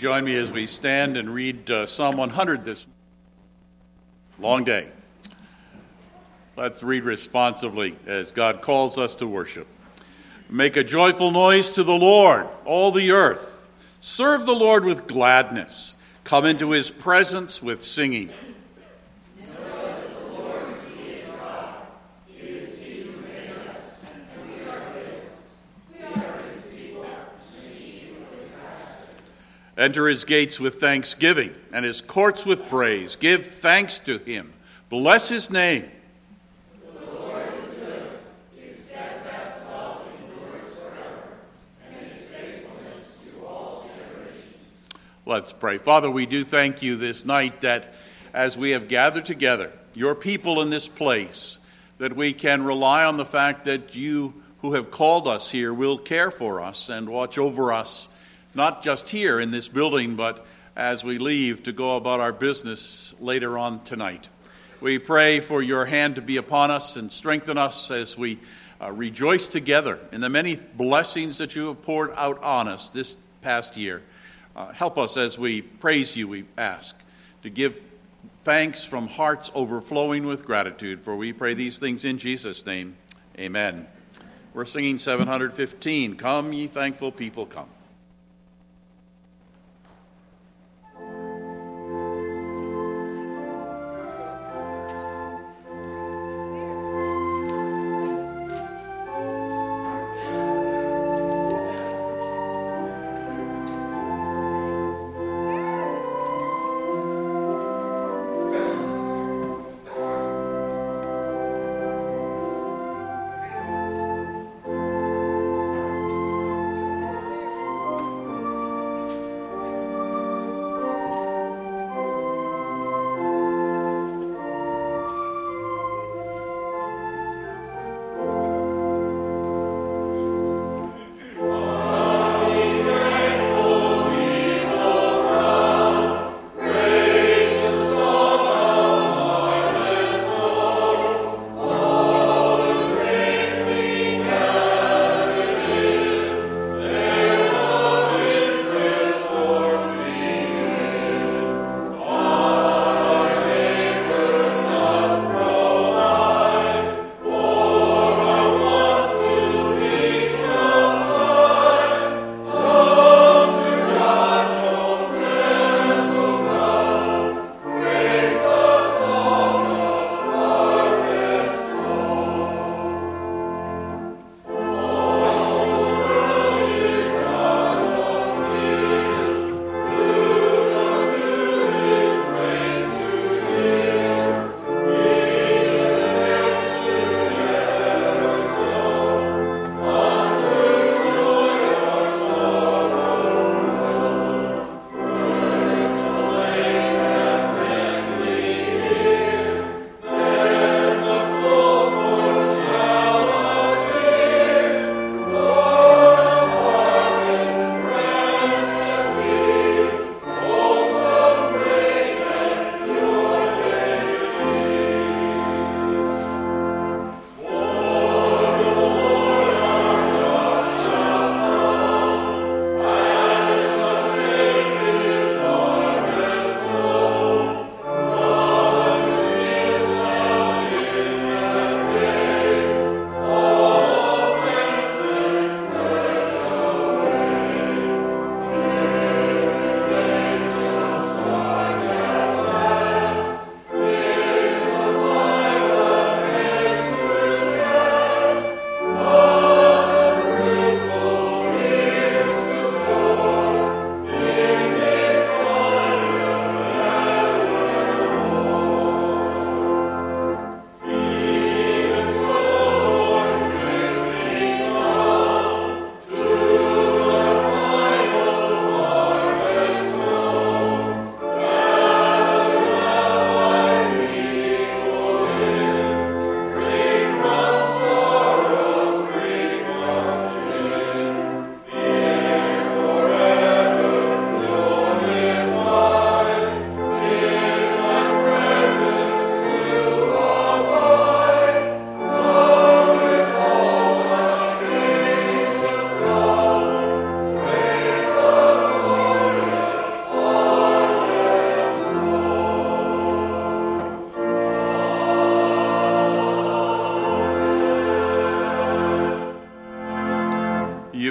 join me as we stand and read Psalm 100 this long day. Let's read responsively as God calls us to worship. Make a joyful noise to the Lord, all the earth. Serve the Lord with gladness. Come into his presence with singing. Enter his gates with thanksgiving and his courts with praise. Give thanks to him. Bless his name. The Lord is good. His steadfast love endures forever, and his faithfulness to all generations. Let's pray. Father, we do thank you this night that as we have gathered together, your people in this place, that we can rely on the fact that you who have called us here will care for us and watch over us, not just here in this building, but as we leave to go about our business later on tonight. We pray for your hand to be upon us and strengthen us as we rejoice together in the many blessings that you have poured out on us this past year. Help us as we praise you, we ask, to give thanks from hearts overflowing with gratitude, for we pray these things in Jesus' name. Amen. We're singing 715, Come Ye Thankful People, Come.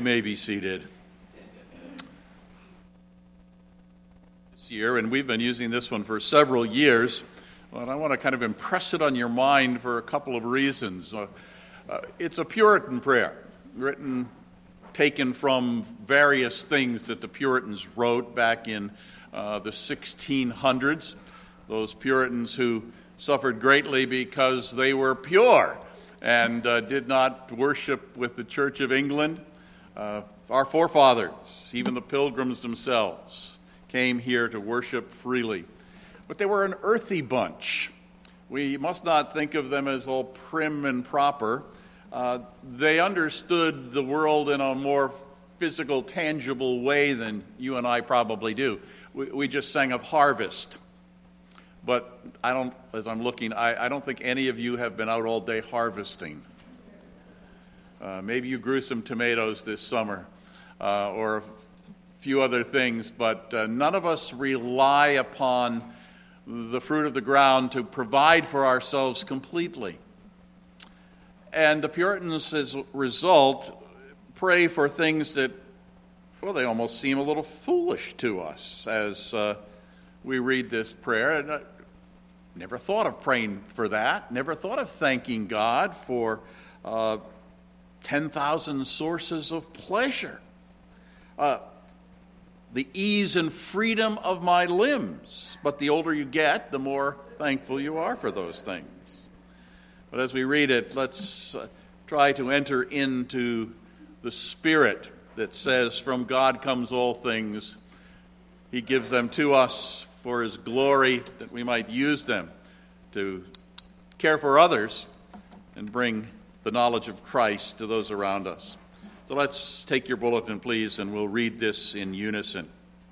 may be seated. This year, and we've been using this one for several years, and I want to kind of impress it on your mind for a couple of reasons. It's a Puritan prayer, taken from various things that the Puritans wrote back in the 1600s. Those Puritans who suffered greatly because they were pure and did not worship with the Church of England. Our forefathers, even the Pilgrims themselves, came here to worship freely. But they were an earthy bunch. We must not think of them as all prim and proper. They understood the world in a more physical, tangible way than you and I probably do. We just sang of harvest. But I don't think any of you have been out all day harvesting. Maybe you grew some tomatoes this summer or a few other things, but none of us rely upon the fruit of the ground to provide for ourselves completely. And the Puritans, as a result, pray for things that, well, they almost seem a little foolish to us as we read this prayer. And never thought of praying for that. Never thought of thanking God for 10,000 sources of pleasure. The ease and freedom of my limbs. But the older you get, the more thankful you are for those things. But as we read it, let's try to enter into the spirit that says, from God comes all things. He gives them to us for his glory, that we might use them to care for others and bring the knowledge of Christ to those around us. So let's take your bulletin, please, and we'll read this in unison.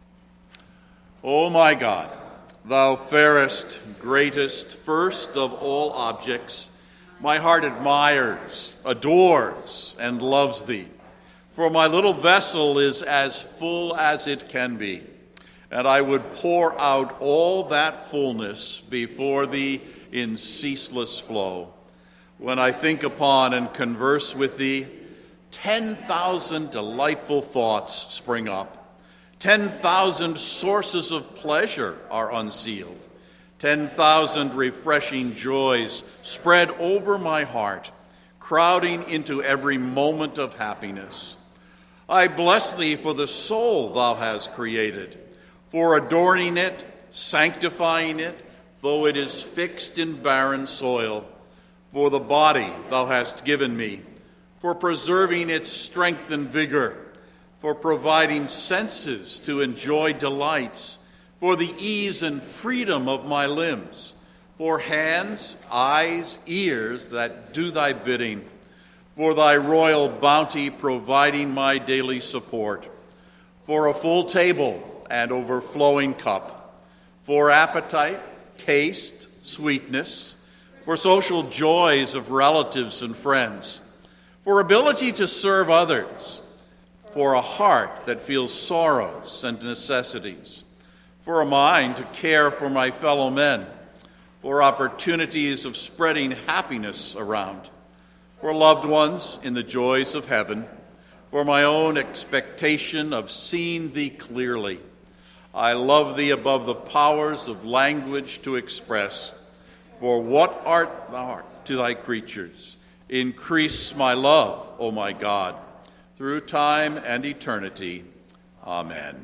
O my God, thou fairest, greatest, first of all objects, my heart admires, adores, and loves thee. For my little vessel is as full as it can be, and I would pour out all that fullness before thee in ceaseless flow. When I think upon and converse with thee, 10,000 delightful thoughts spring up. 10,000 sources of pleasure are unsealed. 10,000 refreshing joys spread over my heart, crowding into every moment of happiness. I bless thee for the soul thou hast created, for adorning it, sanctifying it, though it is fixed in barren soil, for the body thou hast given me, for preserving its strength and vigor, for providing senses to enjoy delights, for the ease and freedom of my limbs, for hands, eyes, ears that do thy bidding, for thy royal bounty providing my daily support, for a full table and overflowing cup, for appetite, taste, sweetness, for social joys of relatives and friends, for ability to serve others, for a heart that feels sorrows and necessities, for a mind to care for my fellow men, for opportunities of spreading happiness around, for loved ones in the joys of heaven, for my own expectation of seeing thee clearly. I love thee above the powers of language to express. For what art thou to thy creatures? Increase my love, O my God, through time and eternity. Amen.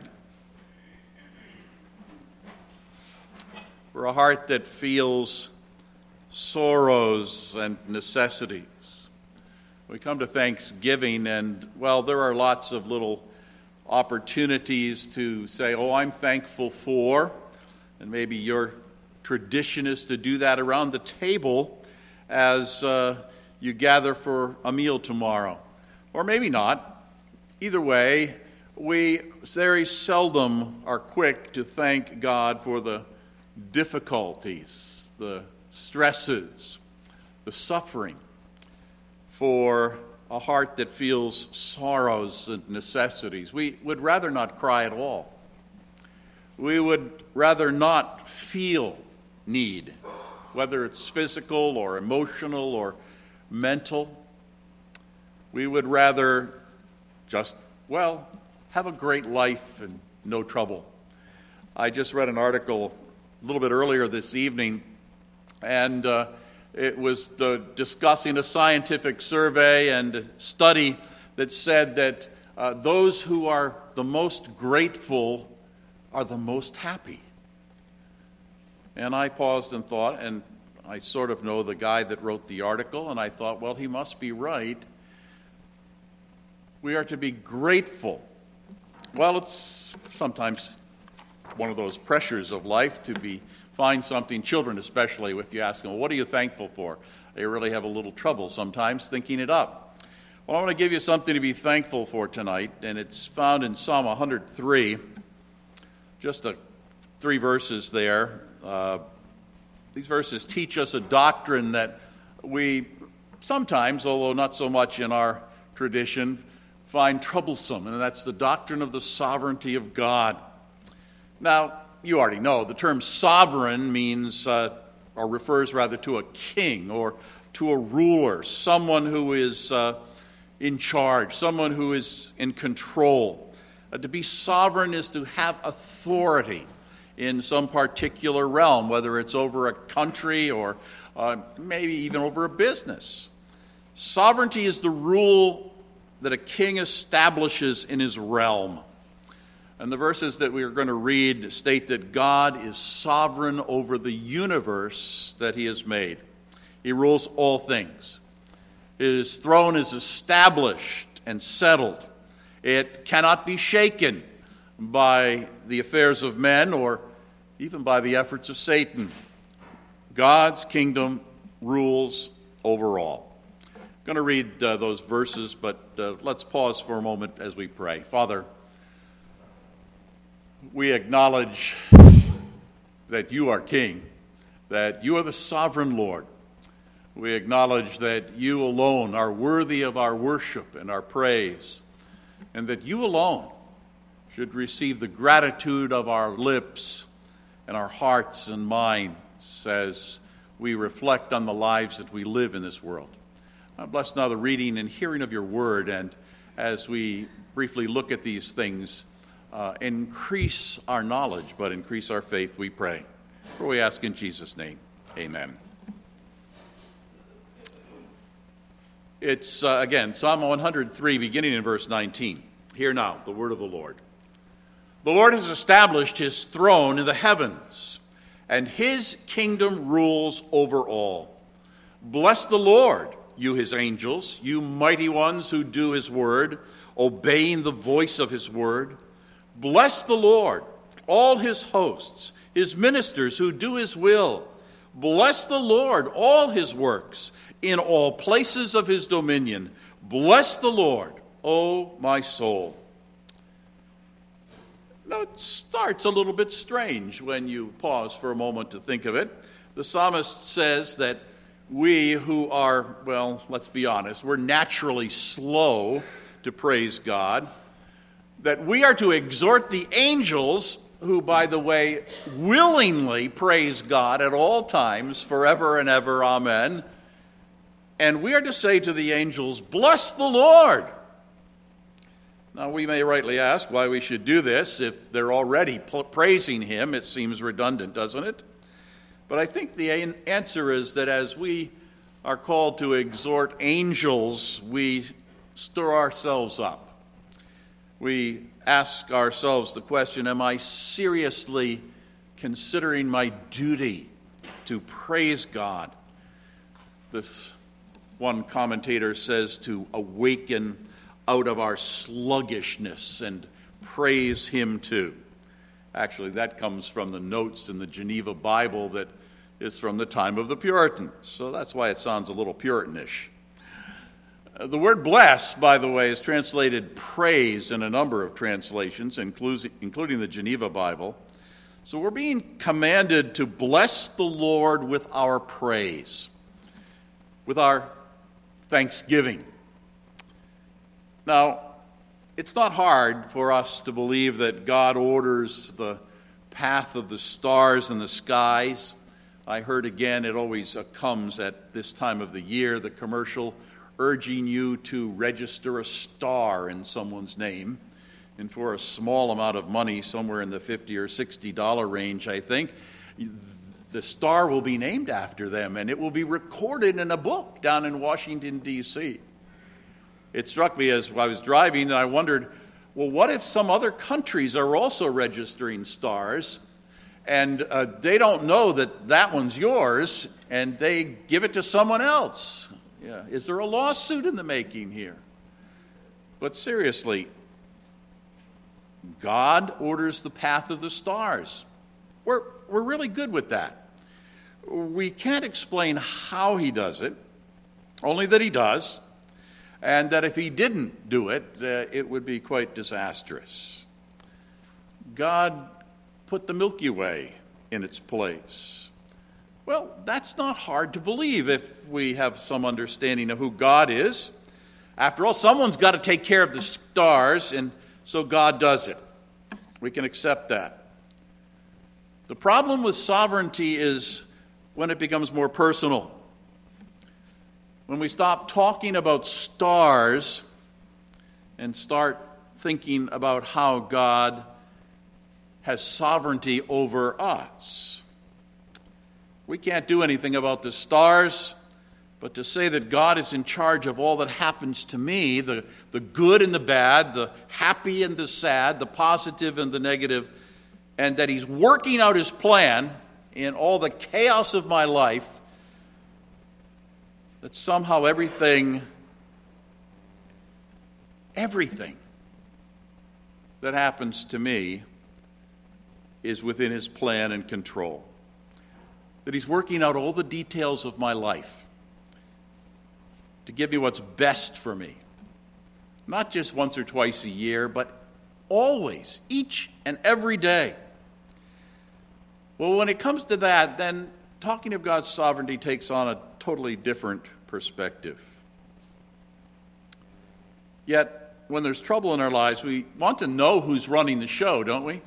For a heart that feels sorrows and necessities, we come to Thanksgiving, and, well, there are lots of little opportunities to say, oh, I'm thankful for, and maybe your tradition is to do that around the table as you gather for a meal tomorrow. Or maybe not. Either way, we very seldom are quick to thank God for the difficulties, the stresses, the suffering, for a heart that feels sorrows and necessities. We would rather not cry at all. We would rather not feel need, whether it's physical or emotional or mental. We would rather just, well, have a great life and no trouble. I just read an article a little bit earlier this evening, and it was discussing a scientific survey and study that said that those who are the most grateful are the most happy. And I paused and thought, and I sort of know the guy that wrote the article, and I thought, well, he must be right. We are to be grateful. Well, it's sometimes one of those pressures of life to find something, children especially, if you ask them, well, what are you thankful for? They really have a little trouble sometimes thinking it up. Well, I want to give you something to be thankful for tonight, and it's found in Psalm 103, just 3 verses there. These verses teach us a doctrine that we sometimes, although not so much in our tradition, find troublesome, and that's the doctrine of the sovereignty of God. Now, you already know the term sovereign means, or refers rather to a king or to a ruler, someone who is in charge, someone who is in control. To be sovereign is to have authority in some particular realm, whether it's over a country or maybe even over a business. Sovereignty is the rule that a king establishes in his realm. And the verses that we are going to read state that God is sovereign over the universe that he has made. He rules all things. His throne is established and settled. It cannot be shaken by the affairs of men or even by the efforts of Satan. God's kingdom rules over all. I'm going to read those verses, but let's pause for a moment as we pray. Father, we acknowledge that you are King, that you are the sovereign Lord. We acknowledge that you alone are worthy of our worship and our praise, and that you alone should receive the gratitude of our lips and our hearts and minds as we reflect on the lives that we live in this world. Bless now the reading and hearing of your word, and as we briefly look at these things, increase our knowledge, but increase our faith, we pray. For we ask in Jesus' name, amen. It's, again, Psalm 103, beginning in verse 19. Hear now the word of the Lord. The Lord has established his throne in the heavens, and his kingdom rules over all. Bless the Lord, you his angels, you mighty ones who do his word, obeying the voice of his word. Bless the Lord, all his hosts, his ministers who do his will. Bless the Lord, all his works, in all places of his dominion. Bless the Lord, O my soul. Now, it starts a little bit strange when you pause for a moment to think of it. The psalmist says that we who are, well, let's be honest, we're naturally slow to praise God, that we are to exhort the angels, who, by the way, willingly praise God at all times, forever and ever, amen. And we are to say to the angels, bless the Lord. Now, we may rightly ask why we should do this. If they're already praising him, it seems redundant, doesn't it? But I think the answer is that as we are called to exhort angels, we stir ourselves up. We ask ourselves the question, am I seriously considering my duty to praise God? This one commentator says to awaken out of our sluggishness and praise him too. Actually, that comes from the notes in the Geneva Bible that is from the time of the Puritans. So that's why it sounds a little Puritanish. The word bless, by the way, is translated praise in a number of translations, including the Geneva Bible. So we're being commanded to bless the Lord with our praise, with our thanksgiving. Now, it's not hard for us to believe that God orders the path of the stars in the skies. I heard again, it always comes at this time of the year, the commercial, urging you to register a star in someone's name, and for a small amount of money, somewhere in the $50 or $60 range, I think, the star will be named after them, and it will be recorded in a book down in Washington, D.C. It struck me as I was driving, and I wondered, well, what if some other countries are also registering stars, and they don't know that that one's yours, and they give it to someone else? Yeah. Is there a lawsuit in the making here? But seriously, God orders the path of the stars. We're really good with that. We can't explain how he does it, only that he does, and that if he didn't do it, it would be quite disastrous. God put the Milky Way in its place. Well, that's not hard to believe if we have some understanding of who God is. After all, someone's got to take care of the stars, and so God does it. We can accept that. The problem with sovereignty is when it becomes more personal. When we stop talking about stars and start thinking about how God has sovereignty over us. We can't do anything about the stars, but to say that God is in charge of all that happens to me, the good and the bad, the happy and the sad, the positive and the negative, and that he's working out his plan in all the chaos of my life, that somehow everything that happens to me is within his plan and control. That he's working out all the details of my life to give me what's best for me. Not just once or twice a year, but always, each and every day. Well, when it comes to that, then talking of God's sovereignty takes on a totally different perspective. Yet, when there's trouble in our lives, we want to know who's running the show, don't we?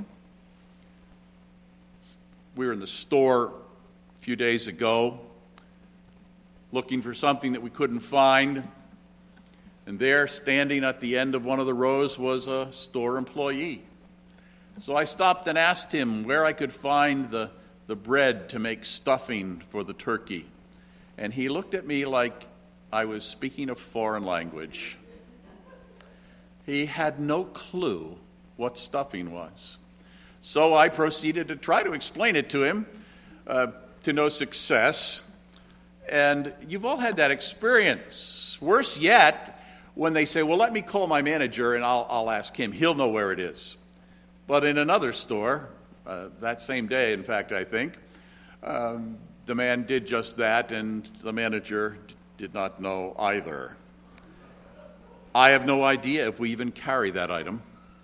We were in the store a few days ago looking for something that we couldn't find, and there, standing at the end of one of the rows, was a store employee. So I stopped and asked him where I could find the bread to make stuffing for the turkey. And he looked at me like I was speaking a foreign language. He had no clue what stuffing was. So I proceeded to try to explain it to him, to no success. And you've all had that experience. Worse yet, when they say, well, let me call my manager and I'll ask him. He'll know where it is. But in another store, that same day, in fact, I think, the man did just that, and the manager did not know either. I have no idea if we even carry that item.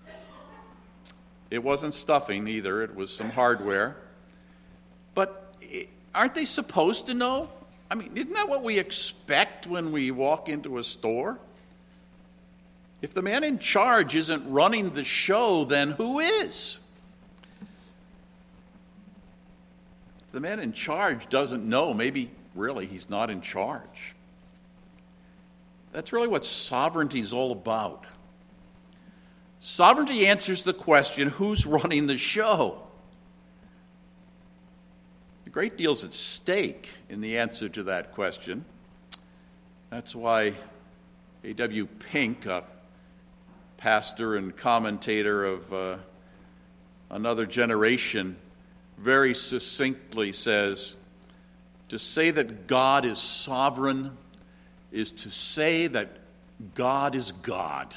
It wasn't stuffing either. It was some hardware. But aren't they supposed to know? I mean, isn't that what we expect when we walk into a store? If the man in charge isn't running the show, then who is? If the man in charge doesn't know, maybe really he's not in charge. That's really what sovereignty is all about. Sovereignty answers the question, who's running the show? A great deal's at stake in the answer to that question. That's why A.W. Pink, a pastor and commentator of another generation, very succinctly says, to say that God is sovereign is to say that God is God.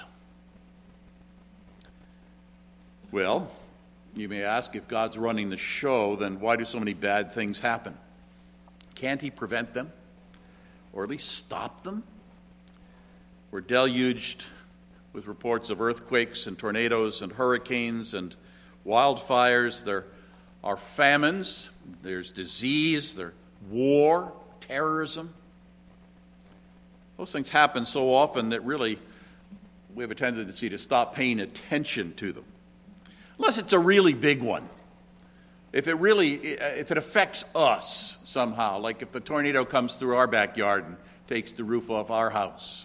Well, you may ask, if God's running the show, then why do so many bad things happen? Can't he prevent them? Or at least stop them? We're deluged with reports of earthquakes and tornadoes and hurricanes and wildfires. There are famines, there's disease, there's war, terrorism. Those things happen so often that really we have a tendency to stop paying attention to them. Unless it's a really big one. If it affects us somehow, like if the tornado comes through our backyard and takes the roof off our house.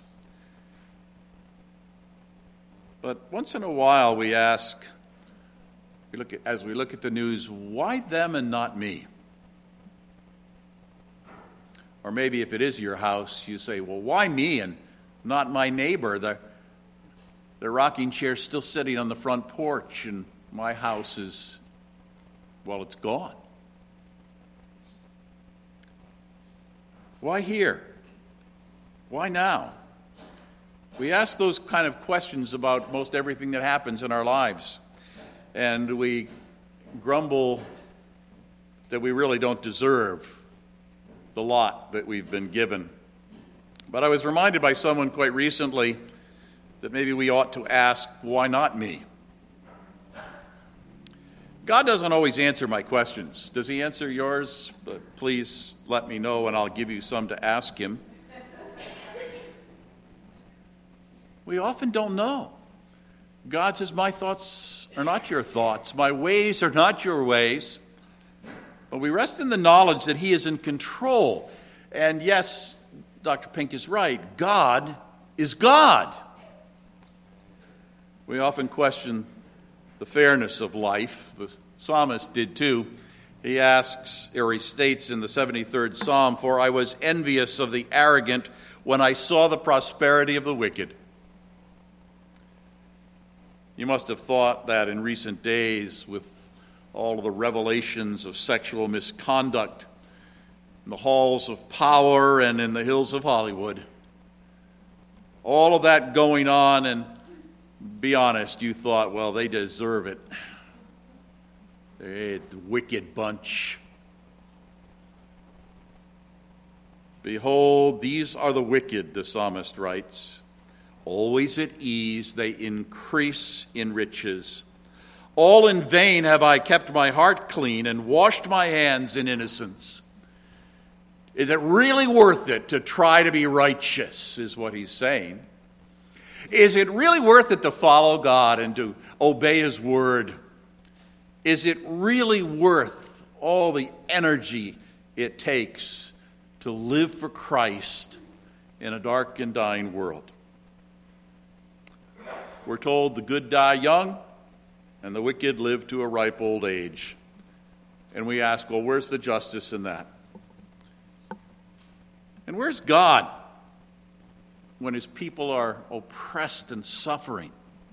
But once in a while we ask, as we look at the news, why them and not me? Or maybe if it is your house, you say, well, why me and not my neighbor? The rocking chair's still sitting on the front porch, and my house is, well, it's gone. Why here? Why now? We ask those kind of questions about most everything that happens in our lives, and we grumble that we really don't deserve the lot that we've been given. But I was reminded by someone quite recently that maybe we ought to ask, why not me? God doesn't always answer my questions. Does he answer yours? But please let me know and I'll give you some to ask him. We often don't know. God says, my thoughts are not your thoughts. My ways are not your ways. But we rest in the knowledge that he is in control. And yes, Dr. Pink is right. God is God. We often question the fairness of life. The psalmist did too. He asks, or he states in the 73rd Psalm, for I was envious of the arrogant when I saw the prosperity of the wicked. You must have thought that in recent days with all of the revelations of sexual misconduct in the halls of power and in the hills of Hollywood. All of that going on, and be honest, you thought, well, they deserve it. They're the wicked bunch. Behold, these are the wicked, the psalmist writes. Always at ease, they increase in riches. All in vain have I kept my heart clean and washed my hands in innocence. Is it really worth it to try to be righteous, is what he's saying. Is it really worth it to follow God and to obey his word? Is it really worth all the energy it takes to live for Christ in a dark and dying world? We're told the good die young and the wicked live to a ripe old age. And we ask, well, where's the justice in that? And where's God when his people are oppressed and suffering?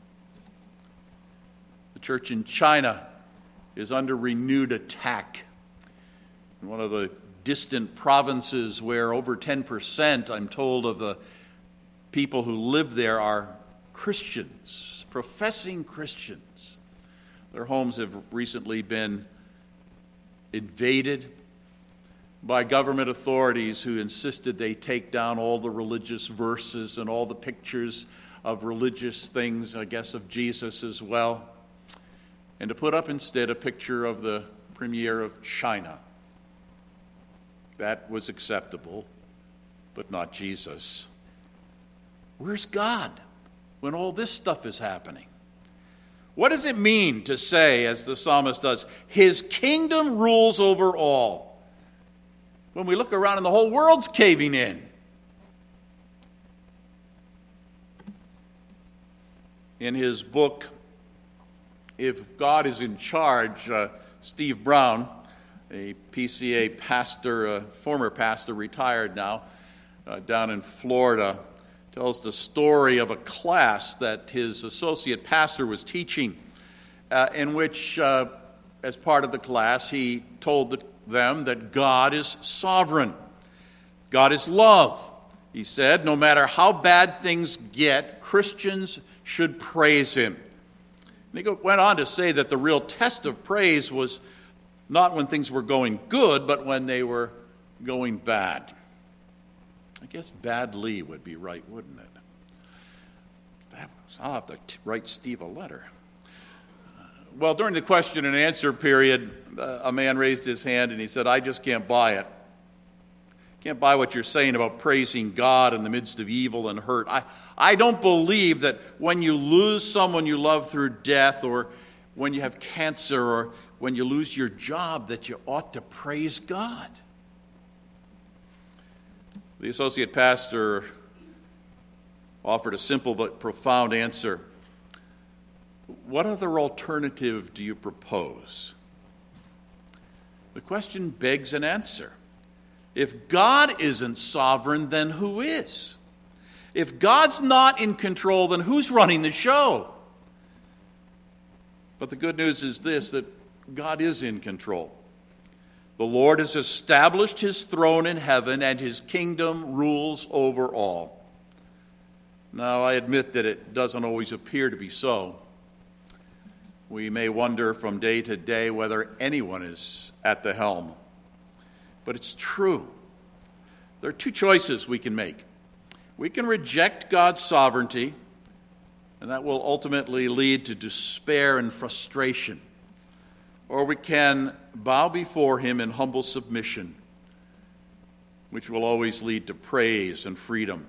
The church in China is under renewed attack. In one of the distant provinces where over 10%, I'm told, of the people who live there are Christians, professing Christians. Their homes have recently been invaded by government authorities who insisted they take down all the religious verses and all the pictures of religious things, I guess of Jesus as well, and to put up instead a picture of the Premier of China. That was acceptable, but not Jesus. Where's God when all this stuff is happening? What does it mean to say, as the psalmist does, his kingdom rules over all, when we look around and the whole world's caving in? In his book, If God is in Charge, Steve Brown, a PCA pastor, a former pastor, retired now, down in Florida, tells the story of a class that his associate pastor was teaching, in which, as part of the class, he told them that God is sovereign. God is love. He said, no matter how bad things get, Christians should praise him. And he went on to say that the real test of praise was not when things were going good, but when they were going bad. I guess badly would be right, wouldn't it? I'll have to write Steve a letter. Well, during the question and answer period, a man raised his hand and he said, I just can't buy it. Can't buy what you're saying about praising God in the midst of evil and hurt. I don't believe that when you lose someone you love through death, or when you have cancer, or when you lose your job, that you ought to praise God. The associate pastor offered a simple but profound answer. What other alternative do you propose? The question begs an answer. If God isn't sovereign, then who is? If God's not in control, then who's running the show? But the good news is this, that God is in control. The Lord has established his throne in heaven, and his kingdom rules over all. Now, I admit that it doesn't always appear to be so. We may wonder from day to day whether anyone is at the helm. But it's true. There are two choices we can make. We can reject God's sovereignty, and that will ultimately lead to despair and frustration. Or we can bow before him in humble submission, which will always lead to praise and freedom.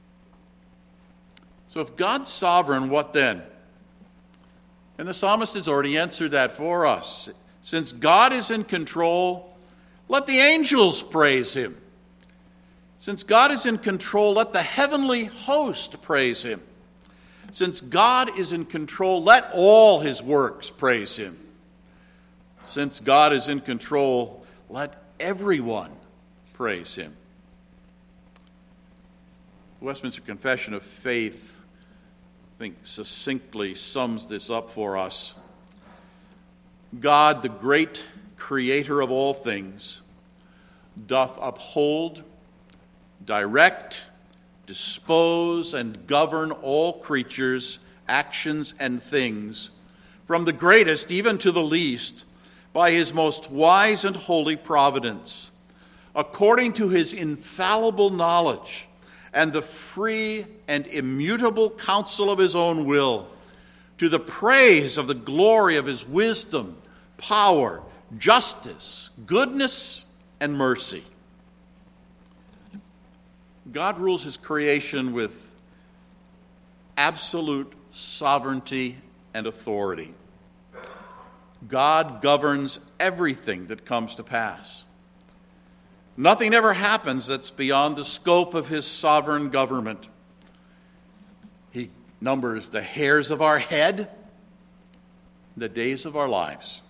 So if God's sovereign, what then? And the psalmist has already answered that for us. Since God is in control, let the angels praise him. Since God is in control, let the heavenly host praise him. Since God is in control, let all his works praise him. Since God is in control, let everyone praise him. The Westminster Confession of Faith, I think, succinctly sums this up for us. God, the great creator of all things, doth uphold, direct, dispose, and govern all creatures, actions, and things, from the greatest even to the least, by his most wise and holy providence, according to his infallible knowledge and the free and immutable counsel of his own will, to the praise of the glory of his wisdom, power, justice, goodness, and mercy. God rules his creation with absolute sovereignty and authority. God governs everything that comes to pass. Nothing ever happens that's beyond the scope of his sovereign government. He numbers the hairs of our head, the days of our lives.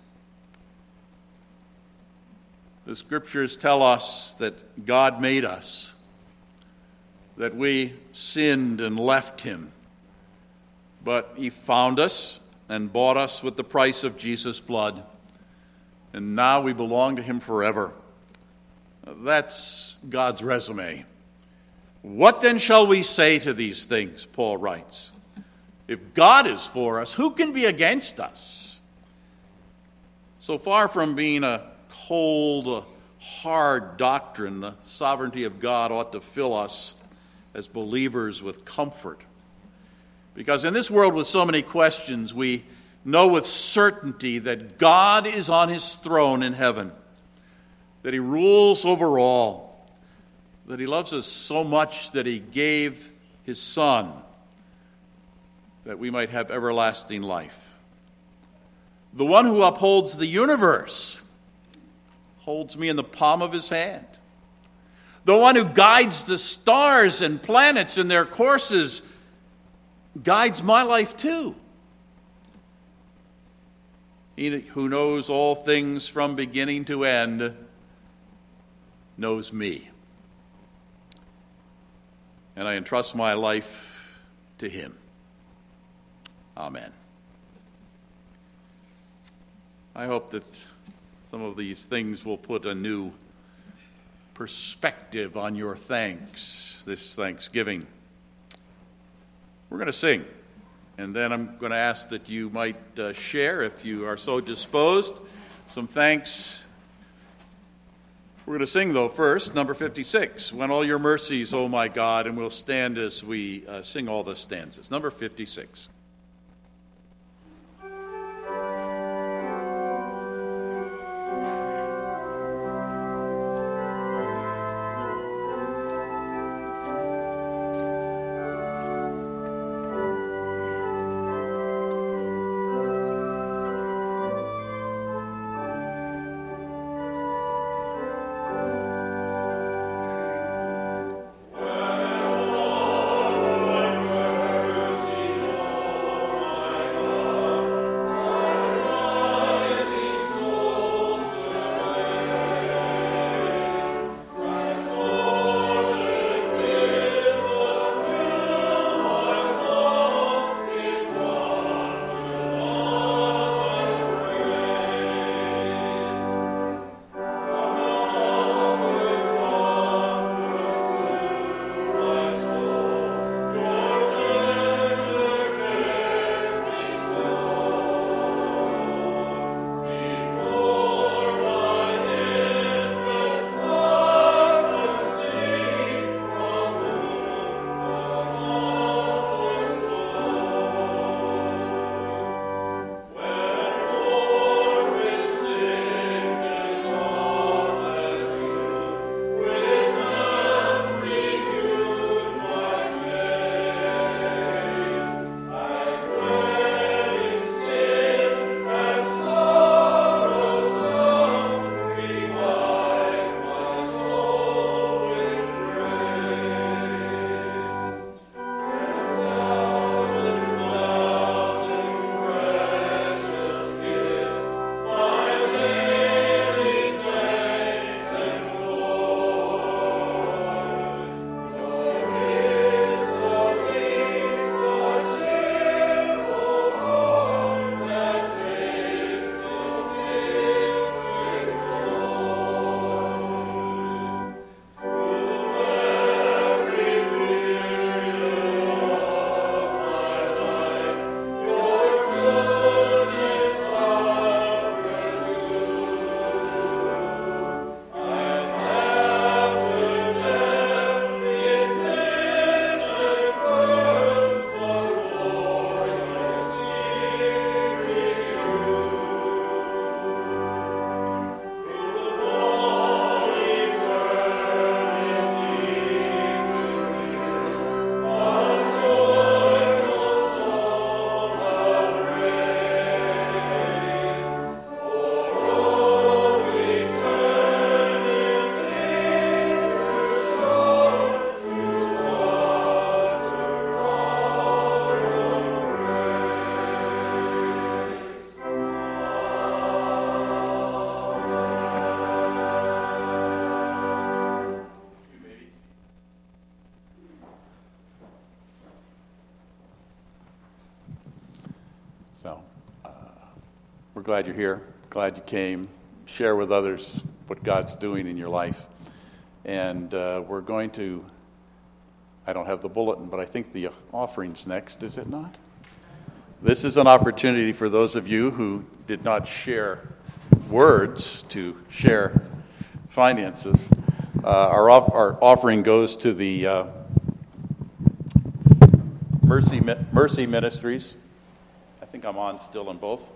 The scriptures tell us that God made us, that we sinned and left him, but he found us and bought us with the price of Jesus' blood, and now we belong to him forever. That's God's resume. What then shall we say to these things, Paul writes? If God is for us, who can be against us? So far from being a cold, hard doctrine, the sovereignty of God ought to fill us as believers with comfort. Because in this world with so many questions, we know with certainty that God is on his throne in heaven, that he rules over all, that he loves us so much that he gave his Son that we might have everlasting life. The one who upholds the universe holds me in the palm of his hand. The one who guides the stars and planets in their courses guides my life too. He who knows all things from beginning to end knows me. And I entrust my life to him. Amen. I hope that some of these things will put a new perspective on your thanks this Thanksgiving. We're going to sing, and then I'm going to ask that you might share, if you are so disposed, some thanks. We're going to sing, though, first, number 56, When All Your Mercies, O My God, and we'll stand as we sing all the stanzas. Number 56. So we're glad you're here, glad you came. Share with others what God's doing in your life. And we're going to, I don't have the bulletin, but I think the offering's next, is it not? This is an opportunity for those of you who did not share words to share finances. Our offering goes to the Mercy Ministries. I think I'm on still in both.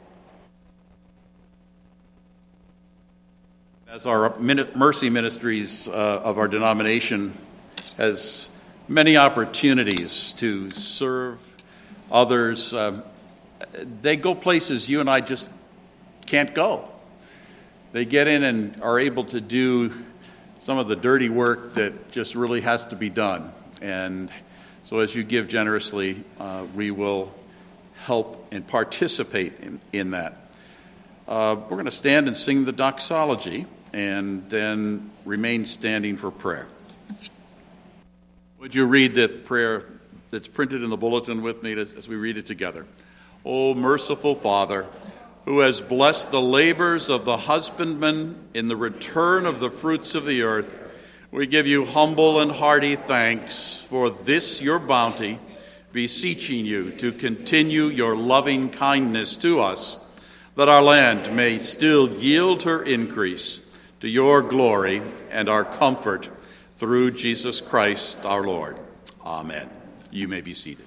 As our Mercy Ministries of our denomination has many opportunities to serve others, they go places you and I just can't go. They get in and are able to do some of the dirty work that just really has to be done. And so as you give generously, we will help and participate in that. We're going to stand and sing the doxology and then remain standing for prayer. Would you read the prayer that's printed in the bulletin with me as we read it together? O merciful Father, who has blessed the labors of the husbandman in the return of the fruits of the earth, we give you humble and hearty thanks for this your bounty, beseeching you to continue your loving kindness to us, that our land may still yield her increase to your glory and our comfort through Jesus Christ our Lord. Amen. You may be seated.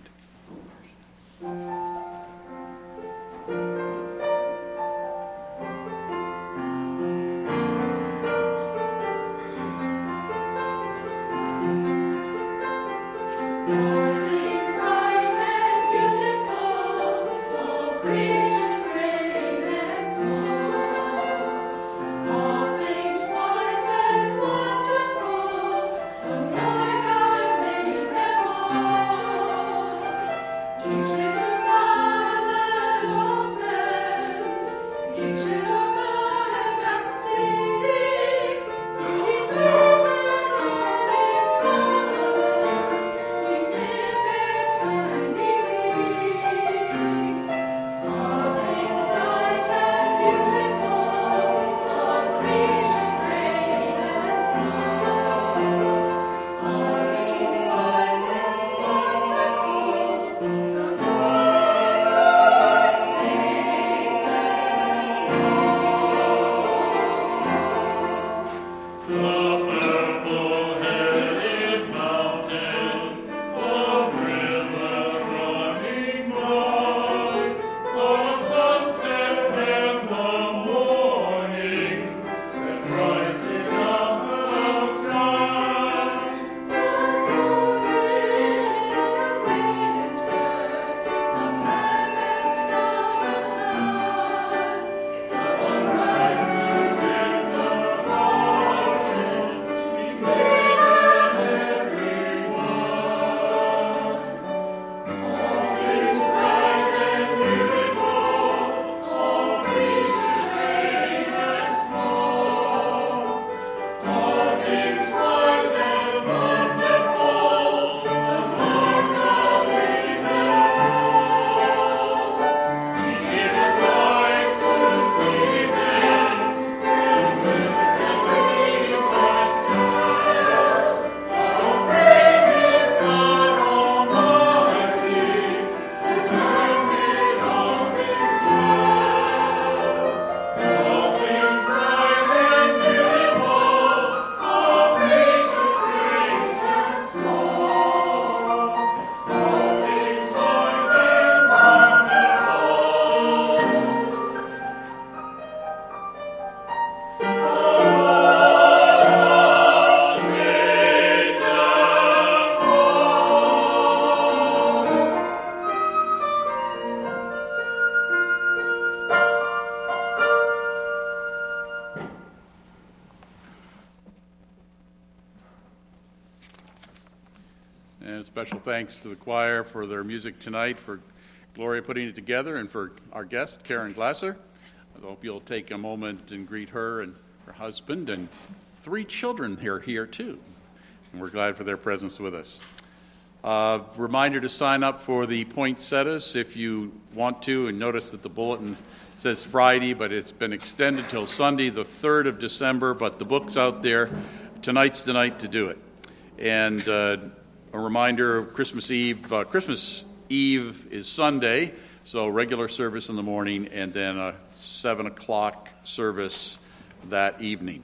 And special thanks to the choir for their music tonight, for Gloria putting it together, and for our guest, Karen Glasser. I hope you'll take a moment and greet her and her husband, and 3 children here too. And we're glad for their presence with us. Reminder to sign up for the poinsettias if you want to, and notice that the bulletin says Friday, but it's been extended till Sunday, the 3rd of December, but the book's out there. Tonight's the night to do it. And a reminder of Christmas Eve. Christmas Eve is Sunday, so regular service in the morning, and then a 7 o'clock service that evening.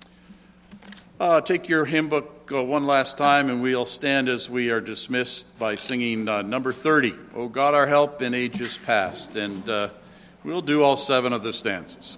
Take your hymn book one last time, and we'll stand as we are dismissed by singing number 30, O God, our help in ages past. And we'll do all 7 of the stanzas.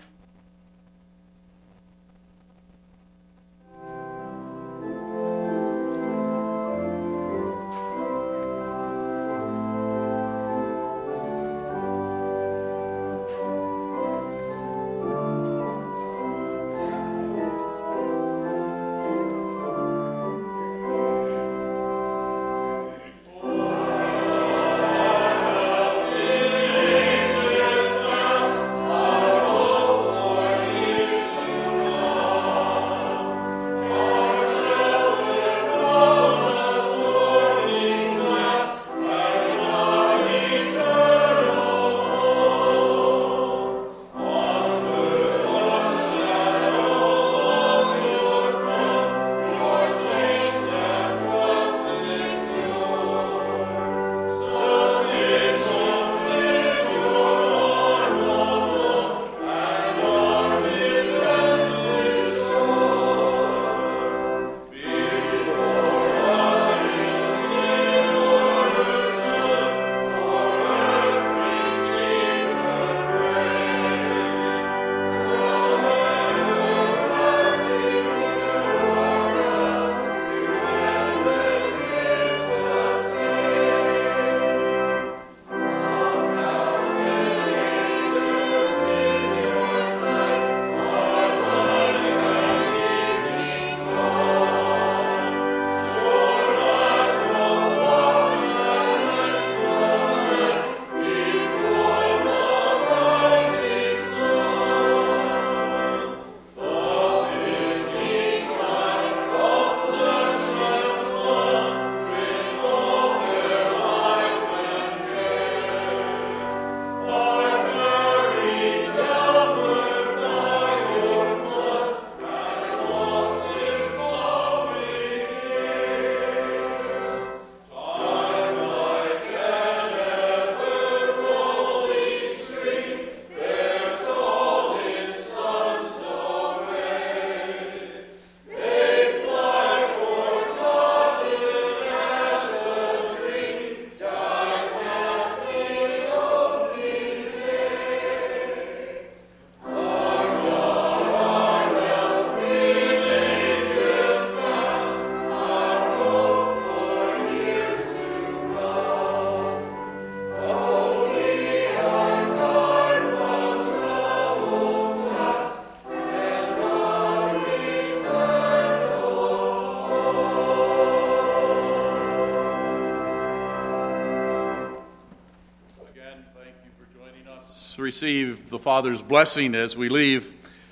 Receive the Father's blessing as we leave.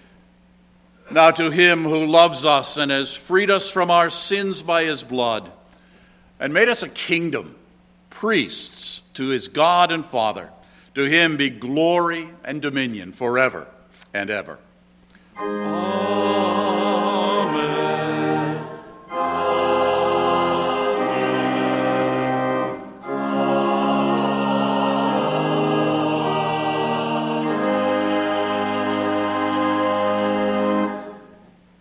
Now to him who loves us and has freed us from our sins by his blood and made us a kingdom, priests to his God and Father, to him be glory and dominion forever and ever. Amen.